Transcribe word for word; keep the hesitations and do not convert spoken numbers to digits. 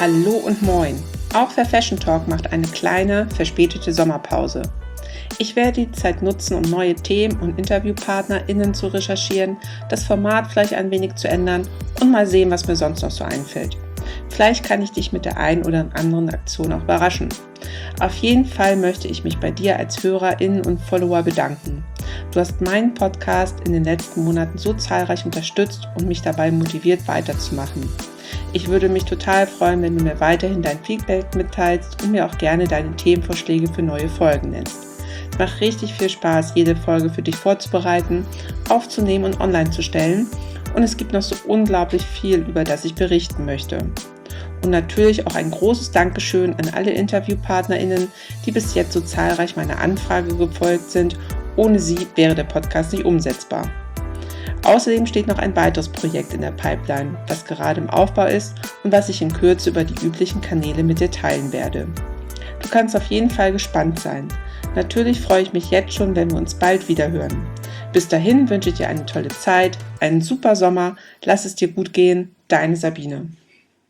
Hallo und moin! Auch für Fashion Talk macht eine kleine, verspätete Sommerpause. Ich werde die Zeit nutzen, um neue Themen und InterviewpartnerInnen zu recherchieren, das Format vielleicht ein wenig zu ändern und mal sehen, was mir sonst noch so einfällt. Vielleicht kann ich dich mit der einen oder anderen Aktion auch überraschen. Auf jeden Fall möchte ich mich bei dir als HörerInnen und Follower bedanken. Du hast meinen Podcast in den letzten Monaten so zahlreich unterstützt und mich dabei motiviert, weiterzumachen. Ich würde mich total freuen, wenn du mir weiterhin dein Feedback mitteilst und mir auch gerne deine Themenvorschläge für neue Folgen nennst. Es macht richtig viel Spaß, jede Folge für dich vorzubereiten, aufzunehmen und online zu stellen. Und es gibt noch so unglaublich viel, über das ich berichten möchte. Und natürlich auch ein großes Dankeschön an alle InterviewpartnerInnen, die bis jetzt so zahlreich meiner Anfrage gefolgt sind. Ohne sie wäre der Podcast nicht umsetzbar. Außerdem steht noch ein weiteres Projekt in der Pipeline, das gerade im Aufbau ist und was ich in Kürze über die üblichen Kanäle mit dir teilen werde. Du kannst auf jeden Fall gespannt sein. Natürlich freue ich mich jetzt schon, wenn wir uns bald wieder hören. Bis dahin wünsche ich dir eine tolle Zeit, einen super Sommer, lass es dir gut gehen, deine Sabine.